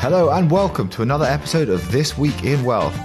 Hello and welcome to another episode of This Week in Wealth.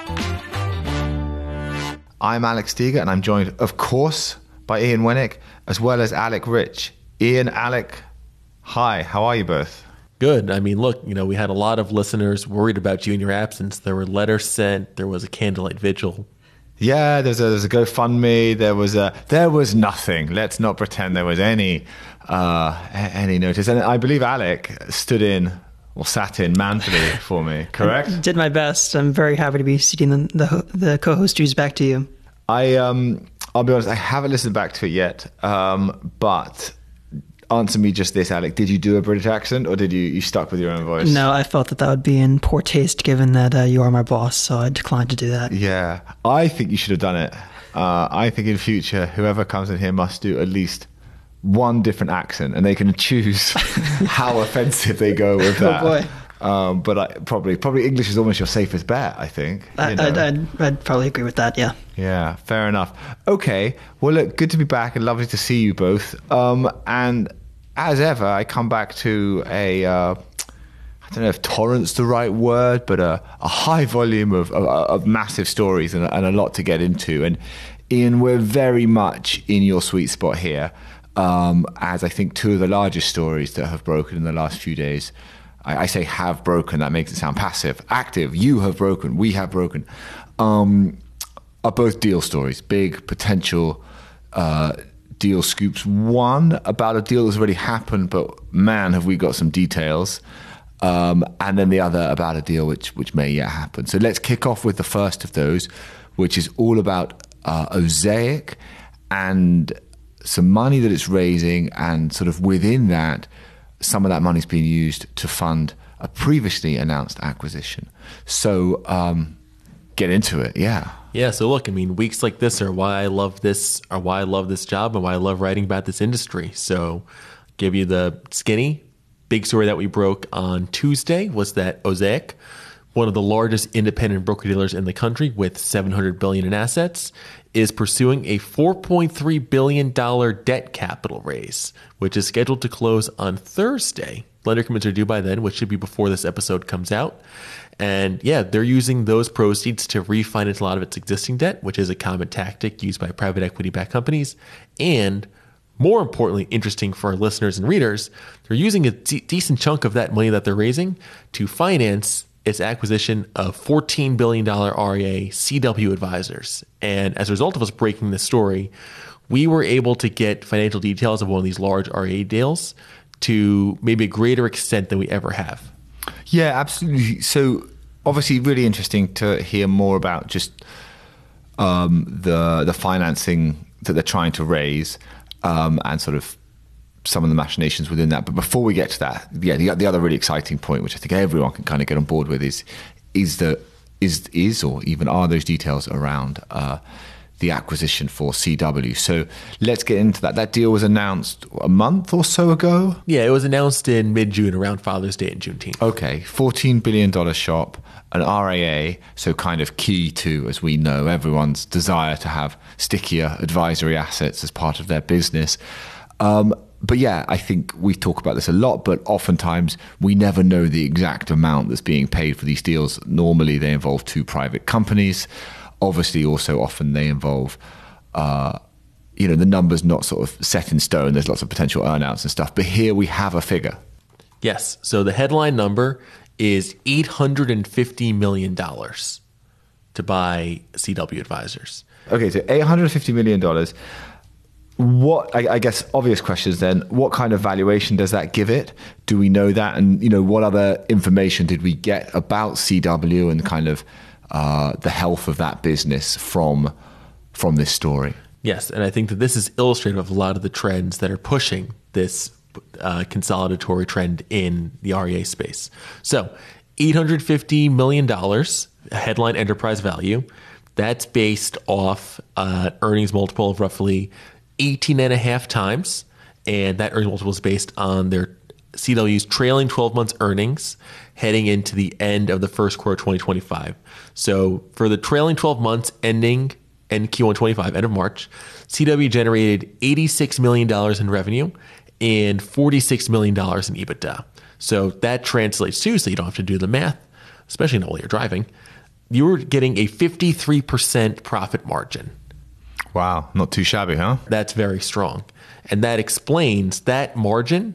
I'm Alex Steger and I'm joined, of course, by Ian Wennick as well as Alec Rich. Ian, Alec, hi, how are you both? Good. I mean, look, we had a lot of listeners worried about you in your absence. There were letters sent. There was a candlelight vigil. Yeah, there's a GoFundMe. There was nothing. Let's not pretend there was any notice. And I believe Alec sat in manfully for me, correct? I did my best. I'm very happy to be seating the co-host duties back to you. I'll be honest, I haven't listened back to it yet, but answer me just this, Alec. Did you do a British accent or did you stuck with your own voice? No, I felt that would be in poor taste given that you are my boss, so I declined to do that. Yeah, I think you should have done it. I think in future, whoever comes in here must do at least one different accent and they can choose how offensive they go with that. Oh boy. But probably English is almost your safest bet, I think. I'd probably agree with that, yeah. Yeah, fair enough. Okay, well, look, good to be back and lovely to see you both. And as ever, I come back to I don't know if torrent's the right word, but a high volume of massive stories and a lot to get into. And Ian, we're very much in your sweet spot here, as I think two of the largest stories that have broken in the last few days. I say have broken, that makes it sound passive. Active, you have broken, we have broken, are both deal stories, big potential deal scoops. One about a deal that's already happened, but man, have we got some details. And then the other about a deal which may yet happen. So let's kick off with the first of those, which is all about Osaic and some money that it's raising, and sort of within that, some of that money's being used to fund a previously announced acquisition. So get into it, yeah. Yeah, so look, weeks like this are why I love this job and why I love writing about this industry. So give you the skinny. Big story that we broke on Tuesday was that Osaic, one of the largest independent broker-dealers in the country with $700 billion in assets, is pursuing a $4.3 billion debt capital raise, which is scheduled to close on Thursday. Lender commitments are due by then, which should be before this episode comes out. And yeah, they're using those proceeds to refinance a lot of its existing debt, which is a common tactic used by private equity-backed companies. And more importantly, interesting for our listeners and readers, they're using a decent chunk of that money that they're raising to finance its acquisition of $14 billion RIA CW Advisors. And as a result of us breaking this story, we were able to get financial details of one of these large RIA deals to maybe a greater extent than we ever have. Yeah, absolutely. So obviously really interesting to hear more about just the financing that they're trying to raise and sort of some of the machinations within that. But before we get to that, yeah, the other really exciting point, which I think everyone can kind of get on board with, is or even are those details around the acquisition for CW. So let's get into that. That deal was announced a month or so ago. Yeah, it was announced in mid-June, around Father's Day and Juneteenth. Okay, $14 billion shop, an RIA, so kind of key to, as we know, everyone's desire to have stickier advisory assets as part of their business. But yeah, I think we talk about this a lot, but oftentimes we never know the exact amount that's being paid for these deals. Normally they involve two private companies. Obviously also often they involve, the number's not sort of set in stone. There's lots of potential earnouts and stuff. But here we have a figure. Yes. So the headline number is $850 million to buy CW Advisors. Okay, so $850 million. What, I guess, obvious questions then, what kind of valuation does that give it? Do we know that? And, what other information did we get about CW and kind of the health of that business from this story? Yes, and I think that this is illustrative of a lot of the trends that are pushing this consolidatory trend in the REA space. So $850 million headline enterprise value. That's based off earnings multiple of roughly 18.5 times, and that earnings multiple is based on their CW's trailing 12 months earnings heading into the end of the first quarter of 2025. So for the trailing 12 months ending in Q1 25, end of March, CW generated $86 million in revenue and $46 million in EBITDA. So that translates too, so you don't have to do the math, especially not while you're driving. You were getting a 53% profit margin. Wow, not too shabby, huh? That's very strong. And that explains that margin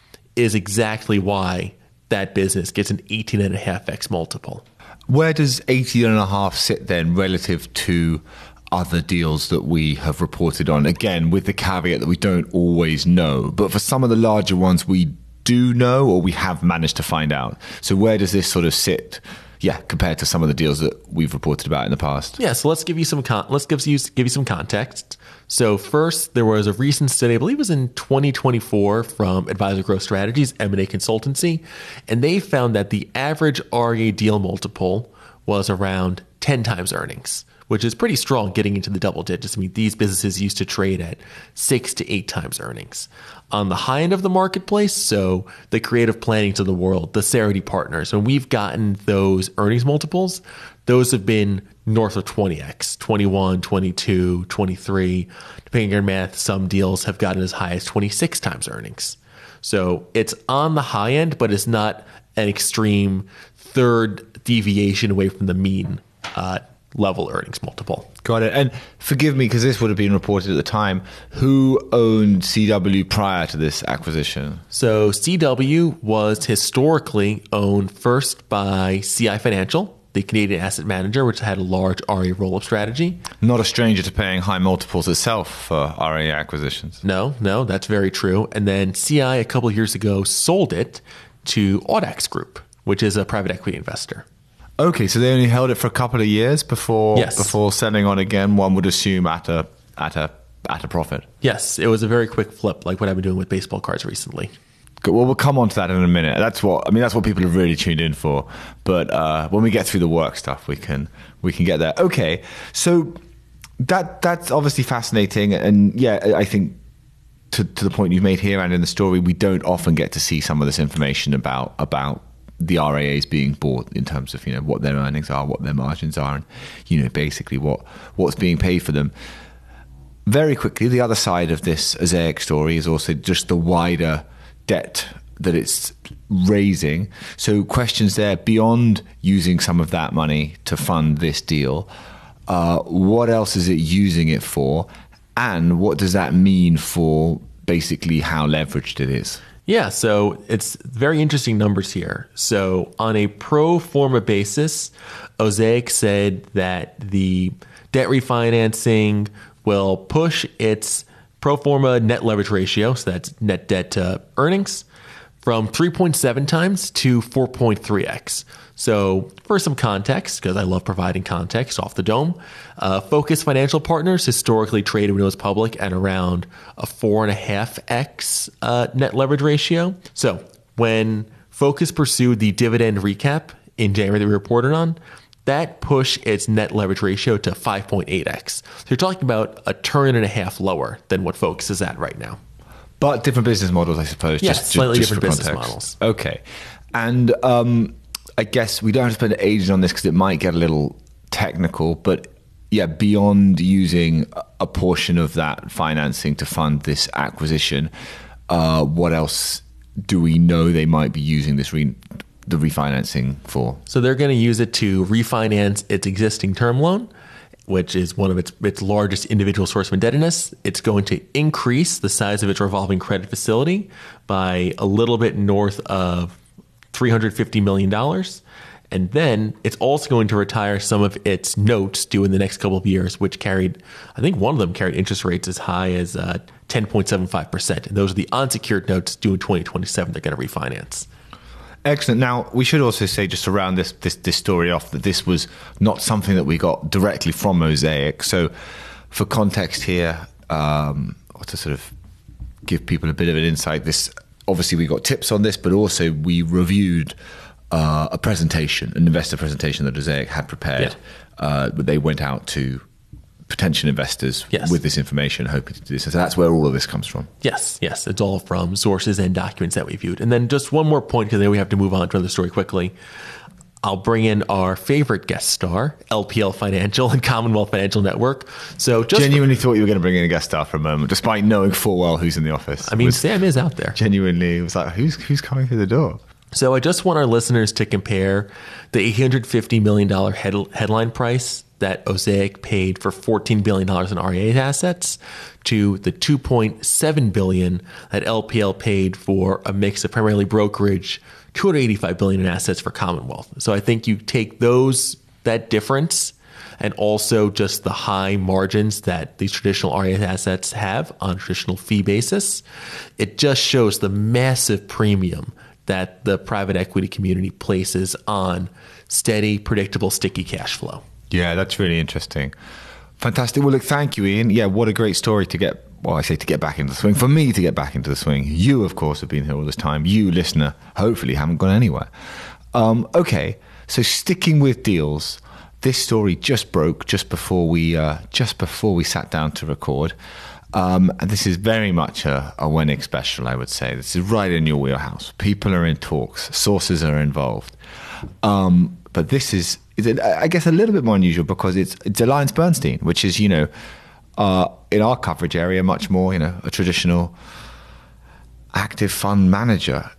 is exactly why that business gets an 18.5x multiple. Where does 18.5 sit then relative to other deals that we have reported on? Again, with the caveat that we don't always know, but for some of the larger ones we do know or we have managed to find out. So where does this sort of sit? Yeah, compared to some of the deals that we've reported about in the past. Yeah, so let's give you some give you some context. So first, there was a recent study, I believe it was in 2024, from Advisor Growth Strategies, M&A Consultancy, and they found that the average REA deal multiple was around 10 times earnings, which is pretty strong getting into the double digits. I mean, these businesses used to trade at 6 to 8 times earnings. On the high end of the marketplace, so the creative plannings of the world, the Cerity partners, when we've gotten those earnings multiples, those have been north of 20x, 21, 22, 23. Depending on your math, some deals have gotten as high as 26 times earnings. So it's on the high end, but it's not an extreme third deviation away from the mean level earnings multiple. Got it. And forgive me, because this would have been reported at the time, who owned CW prior to this acquisition? So CW was historically owned first by CI Financial, the Canadian asset manager, which had a large REA roll-up strategy. Not a stranger to paying high multiples itself for REA acquisitions. No, that's very true. And then CI a couple of years ago sold it to Audax Group, which is a private equity investor. Okay, so they only held it for a couple of years before Yes. before selling on again. One would assume at a profit. Yes, it was a very quick flip, like what I've been doing with baseball cards recently. Good. Well, we'll come on to that in a minute. That's what people have really tuned in for. But when we get through the work stuff, we can get there. Okay, so that's obviously fascinating, and yeah, I think to the point you've made here and in the story, we don't often get to see some of this information about the RAAs being bought in terms of what their earnings are, what their margins are, and basically what's being paid for them. Very quickly, the other side of this Osaic story is also just the wider debt that it's raising. So questions there beyond using some of that money to fund this deal. What else is it using it for? And what does that mean for basically how leveraged it is? Yeah, so it's very interesting numbers here. So on a pro forma basis, Osaic said that the debt refinancing will push its pro forma net leverage ratio, so that's net debt to earnings, from 3.7 times to 4.3x. So for some context, because I love providing context off the dome, Focus Financial Partners historically traded when it was public at around a 4.5x net leverage ratio. So when Focus pursued the dividend recap in January that we reported on, that pushed its net leverage ratio to 5.8x. So you're talking about a turn and a half lower than what Focus is at right now. But different business models, I suppose. Yes, slightly different for business context. models. Okay. And I guess we don't have to spend ages on this because it might get a little technical, but yeah, beyond using a portion of that financing to fund this acquisition, what else do we know they might be using this the refinancing for? So they're going to use it to refinance its existing term loan, which is one of its largest individual source of indebtedness. It's going to increase the size of its revolving credit facility by a little bit north of $350 million. And then it's also going to retire some of its notes due in the next couple of years, which I think one of them carried interest rates as high as 10.75%. And those are the unsecured notes due in 2027 they're going to refinance. Excellent. Now, we should also say, just to round this story off, that this was not something that we got directly from Osaic. So for context here, or to sort of give people a bit of an insight, obviously we got tips on this, but also we reviewed an investor presentation that Osaic had prepared. Yeah. They went out to potential investors with this information, hoping to do this. So that's where all of this comes from. Yes. It's all from sources and documents that we viewed. And then just one more point, because then we have to move on to another story quickly. I'll bring in our favorite guest star, LPL Financial and Commonwealth Financial Network. So genuinely thought you were going to bring in a guest star for a moment, despite knowing full well who's in the office. I mean, Sam is out there. Genuinely, it was like, who's coming through the door? So I just want our listeners to compare the $850 million headline price that Osaic paid for $14 billion in REA assets to the $2.7 billion that LPL paid for a mix of primarily brokerage, $285 billion in assets for Commonwealth. So I think you take that difference and also just the high margins that these traditional REA assets have on a traditional fee basis, it just shows the massive premium that the private equity community places on steady, predictable, sticky cash flow. Yeah, that's really interesting. Fantastic. Well, look, thank you, Ian. Yeah, what a great story to get back into the swing. For me to get back into the swing. You, of course, have been here all this time. You, listener, hopefully haven't gone anywhere. Okay, so sticking with deals, this story just broke just before we sat down to record. And this is very much a Wennick special, I would say. This is right in your wheelhouse. People are in talks. Sources are involved. But this is, I guess, a little bit more unusual because it's AllianceBernstein, which is, in our coverage area, much more, a traditional active fund manager.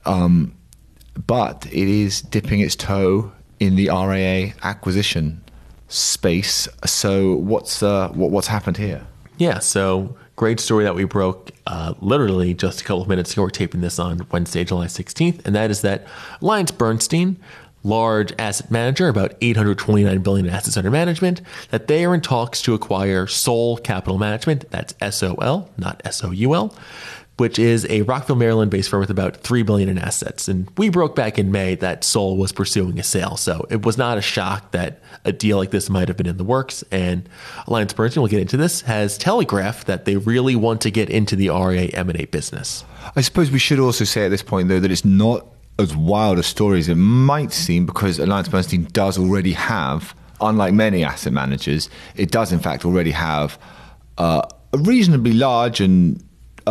But it is dipping its toe in the RIA acquisition space. So what's happened here? Yeah, so great story that we broke literally just a couple of minutes ago. We're taping this on Wednesday, July 16th, and that is that AllianceBernstein, large asset manager, about $829 billion in assets under management, that they are in talks to acquire Sol Capital Management, that's SOL, not SOUL, which is a Rockville, Maryland-based firm with about $3 billion in assets. And we broke back in May that Sol was pursuing a sale, so it was not a shock that a deal like this might have been in the works. And AllianceBernstein, we'll get into this, has telegraphed that they really want to get into the RIA M&A business. I suppose we should also say at this point, though, that it's not as wild a story as it might seem, because AllianceBernstein does already have, unlike many asset managers, it does in fact already have a reasonably large and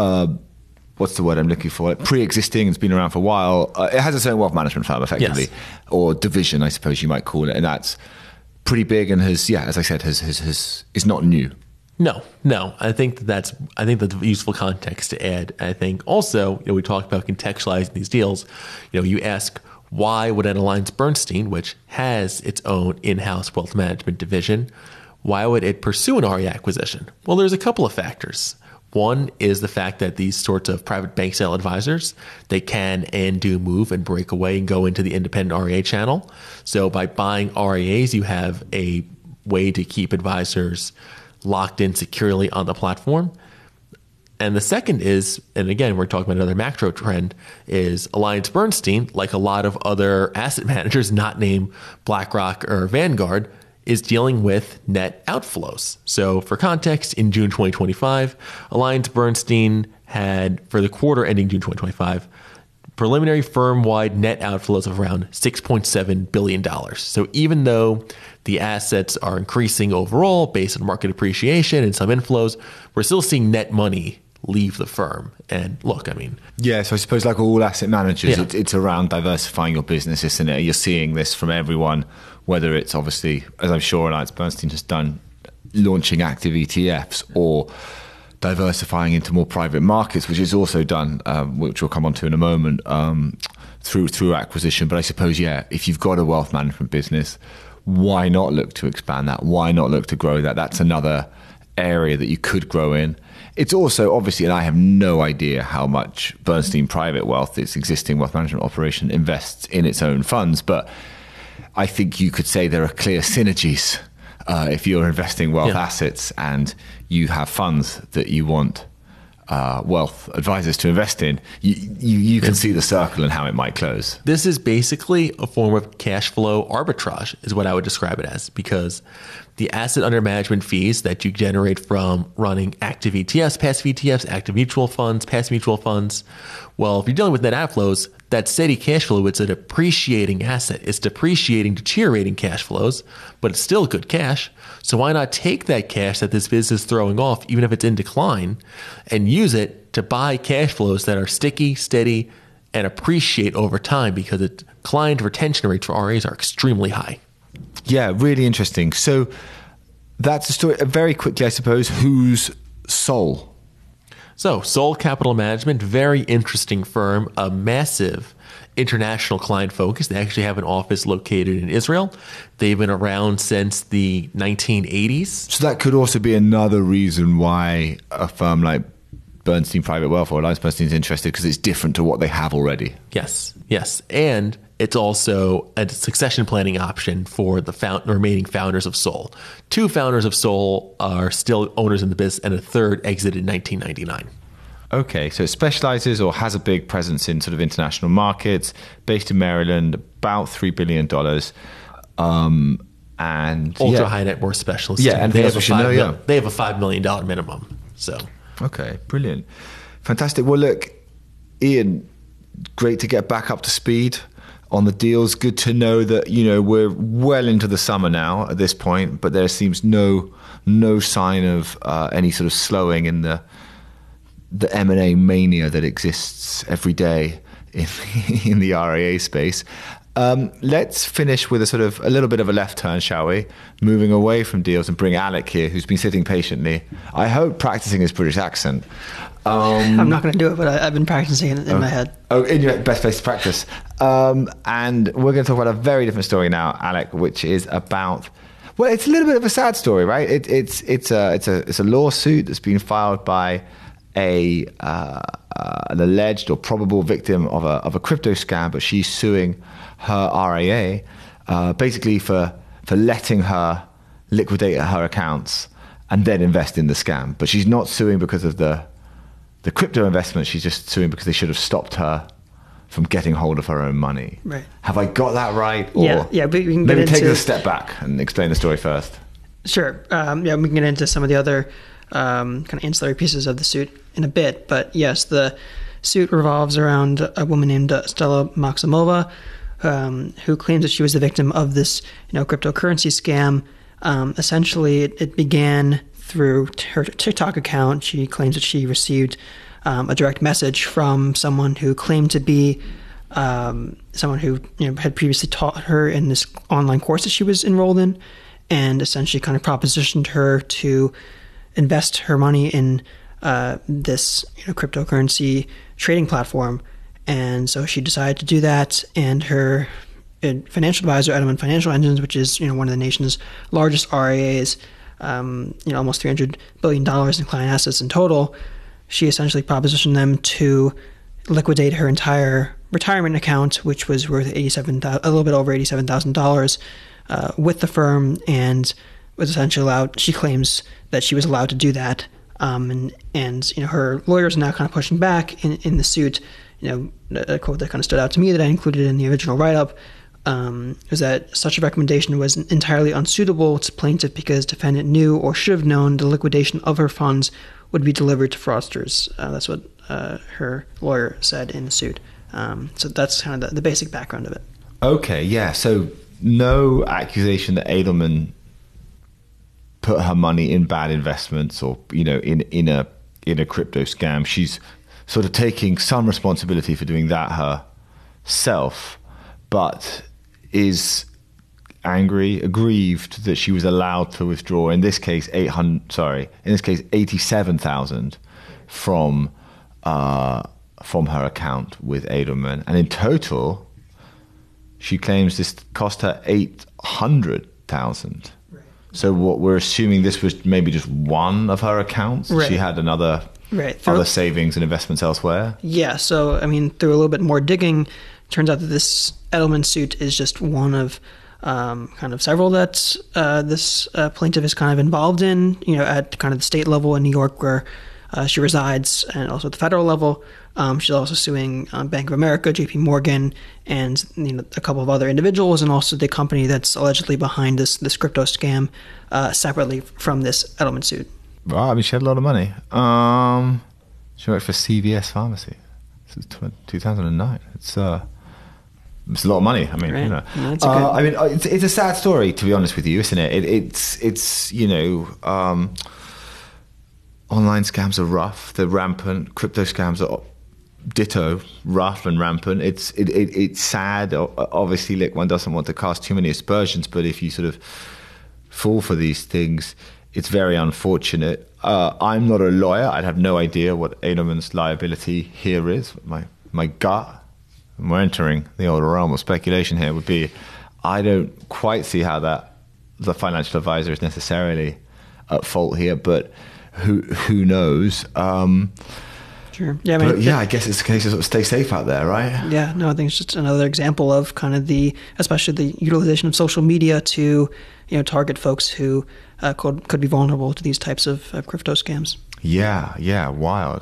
what's the word I'm looking for? Pre-existing, it's been around for a while. It has its own wealth management firm, effectively, yes, or division, I suppose you might call it, and that's pretty big and has, as I said, is not new. No. I think that's useful context to add. I think also, we talked about contextualizing these deals. You ask, why would an AllianceBernstein, which has its own in-house wealth management division, why would it pursue an RIA acquisition? Well, there's a couple of factors. One is the fact that these sorts of private bank sale advisors, they can and do move and break away and go into the independent RIA channel. So by buying RIAs, you have a way to keep advisors locked in securely on the platform. And the second is, and again, we're talking about another macro trend, is AllianceBernstein, like a lot of other asset managers not named BlackRock or Vanguard, is dealing with net outflows. So for context, in June 2025, AllianceBernstein had, for the quarter ending June 2025, preliminary firm-wide net outflows of around $6.7 billion. So even though the assets are increasing overall based on market appreciation and some inflows, we're still seeing net money leave the firm. And look, yeah, so I suppose like all asset managers, it's around diversifying your business, isn't it? You're seeing this from everyone, whether it's obviously, as I'm sure AllianceBernstein has done, launching active ETFs or diversifying into more private markets, which is also done, which we'll come on to in a moment, through acquisition. But I suppose, if you've got a wealth management business, why not look to expand that? Why not look to grow that? That's another area that you could grow in. It's also, obviously, and I have no idea how much Bernstein Private Wealth, its existing wealth management operation, invests in its own funds, but I think you could say there are clear synergies if you're investing wealth assets and you have funds that you want wealth advisors to invest in. You can see the circle and how it might close. This is basically a form of cash flow arbitrage, is what I would describe it as, because the asset under management fees that you generate from running active ETFs, passive ETFs, active mutual funds, passive mutual funds, well, if you're dealing with net outflows, that steady cash flow, it's a depreciating asset. It's depreciating, deteriorating cash flows, but it's still good cash. So why not take that cash that this business is throwing off, even if it's in decline, and use it to buy cash flows that are sticky, steady, and appreciate over time, because the client retention rates for RAs are extremely high. Yeah, really interesting. So that's the story. Very quickly, I suppose, who's Sol? So Sol Capital Management, very interesting firm, a massive international client focus. They actually have an office located in Israel. They've been around since the 1980s. So that could also be another reason why a firm like Bernstein Private Wealth or AllianceBernstein is interested, because it's different to what they have already. Yes. And it's also a succession planning option for the remaining founders of Sol. 2 founders of Sol are still owners in the business, and a third exited in 1999. Okay, so it specializes or has a big presence in sort of international markets, based in Maryland, about $3 billion. And ultra high net worth specialists. Yeah, and they have a $5 million minimum. So okay, brilliant, fantastic. Well, look, Ian, great to get back up to speed on the deals. Good to know that we're well into the summer now at this point, but there seems no sign of any sort of slowing in the M&A mania that exists every day in the RIA space. Let's finish with a little bit of a left turn, shall we? Moving away from deals and bring Alec here, who's been sitting patiently. I hope practicing his British accent. I'm not going to do it, but I've been practicing it in my head. Oh, in your best place to practice. And we're going to talk about a very different story now, Alec, which is about. Well, it's a little bit of a sad story, right? It's a lawsuit that's been filed by an alleged or probable victim of a crypto scam, but she's suing her RIA basically for letting her liquidate her accounts and then invest in the scam. But she's not suing because of the crypto investment. She's just suing because they should have stopped her from getting hold of her own money. Right. Have I got that right? Or yeah. But we can maybe get take into, a step back and explain the story first. Sure. We can get into some of the other kind of ancillary pieces of the suit in a bit. But yes, the suit revolves around a woman named Stella Maximova, who claims that she was the victim of this cryptocurrency scam. Essentially, it began through her TikTok account. She claims that she received a direct message from someone who claimed to be someone who had previously taught her in this online course that she was enrolled in, and essentially kind of propositioned her to invest her money in this cryptocurrency trading platform. And so she decided to do that, and her financial advisor, Edelman Financial Engines, which is one of the nation's largest RIAs, almost $300 billion in client assets in total, she essentially propositioned them to liquidate her entire retirement account, which was worth a little bit over $87,000 with the firm, and was essentially allowed. She claims that she was allowed to do that, and her lawyers are now kind of pushing back in the suit. A quote that kind of stood out to me that I included in the original write-up was that such a recommendation was entirely unsuitable to plaintiff because defendant knew or should have known the liquidation of her funds would be delivered to fraudsters. That's what her lawyer said in the suit. So that's kind of the basic background of it. Okay, yeah. So no accusation that Edelman put her money in bad investments or in a crypto scam. She's sort of taking some responsibility for doing that herself, but is angry, aggrieved that she was allowed to withdraw, in this case, $87,000 from her account with Edelman. And in total, she claims this cost her $800,000. Right. So what we're assuming, this was maybe just one of her accounts. Right. She had other savings and investments elsewhere. Yeah. So, through a little bit more digging, turns out that this Edelman suit is just one of kind of several that this plaintiff is kind of involved in, at kind of the state level in New York where she resides, and also at the federal level. She's also suing Bank of America, JP Morgan, and a couple of other individuals, and also the company that's allegedly behind this crypto scam, separately from this Edelman suit. Wow, she had a lot of money. She worked for CVS Pharmacy. This is 2009. It's a lot of money. Right. It's a sad story, to be honest with you, isn't it? It's online scams are rough. They're rampant. Crypto scams are ditto, rough and rampant. It's sad. Obviously, one doesn't want to cast too many aspersions, but if you sort of fall for these things, it's very unfortunate. I'm not a lawyer. I'd have no idea what Edelman's liability here is. My gut and we're entering the older realm of speculation here, would be I don't quite see how the financial advisor is necessarily at fault here, but who knows? Sure. Yeah, I mean, I guess it's a case of sort of stay safe out there, right? Yeah, no, I think it's just another example of kind of especially the utilization of social media to, target folks who could be vulnerable to these types of crypto scams. Yeah, wild.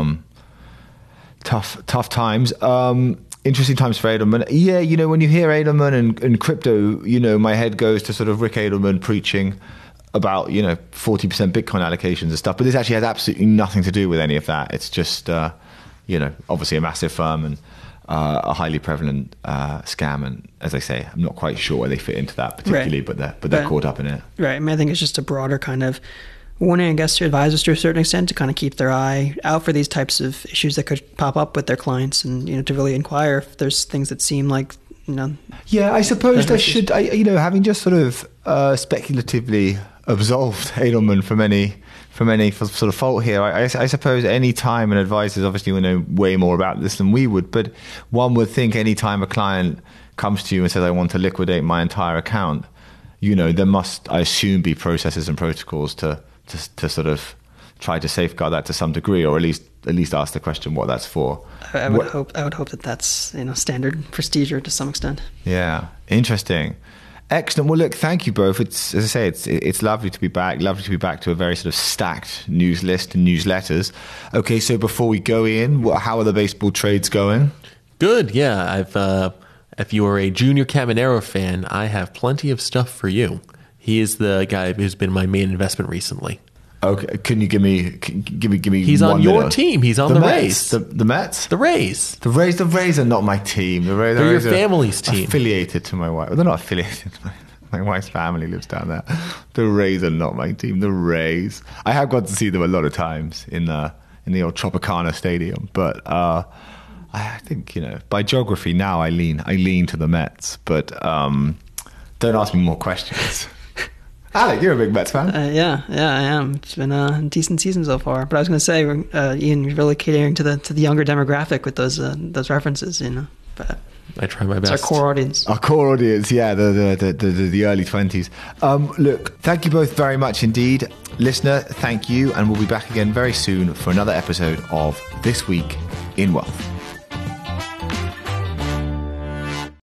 Tough times. Interesting times for Edelman. Yeah, when you hear Edelman and crypto, my head goes to sort of Rick Edelman preaching about 40% Bitcoin allocations and stuff, but this actually has absolutely nothing to do with any of that. It's just obviously a massive firm and a highly prevalent scam, and as I say, I'm not quite sure where they fit into that particularly, right. but they're caught up in it. Right. I mean, I think it's just a broader kind of warning, I guess, to advisors to a certain extent to kind of keep their eye out for these types of issues that could pop up with their clients, and to really inquire if there's things that seem like Yeah, I suppose there should. Having just sort of speculatively absolved Edelman from any sort of fault here, I suppose any time an advisor obviously will know way more about this than we would, but one would think any time a client comes to you and says, I want to liquidate my entire account, there must, I assume, be processes and protocols to sort of try to safeguard that to some degree, or at least ask the question what that's for. I would hope that that's standard procedure to some extent. Yeah, interesting. Excellent. Well, look, thank you both. As I say, it's lovely to be back. Lovely to be back to a very sort of stacked news list and newsletters. Okay, so before we go in, how are the baseball trades going? Good. Yeah, if you are a Junior Caminero fan, I have plenty of stuff for you. He is the guy who's been my main investment recently. Okay, can you give me? He's on your minute? team. He's on the Rays. The Mets. The Rays. The Rays are not my team. They're your family's team. Affiliated to my wife. They're not affiliated to my wife's family lives down there. The Rays are not my team. The Rays. I have got to see them a lot of times in the old Tropicana Stadium, but I think by geography now I lean to the Mets. But don't ask me more questions. Alec, you're a big Mets fan. Yeah, I am. It's been a decent season so far. But I was going to say, Ian, you're really catering to the younger demographic with those references, But I try my best. It's our core audience. Our core audience, yeah, the early 20s. Look, thank you both very much indeed. Listener, thank you, and we'll be back again very soon for another episode of This Week in Wealth.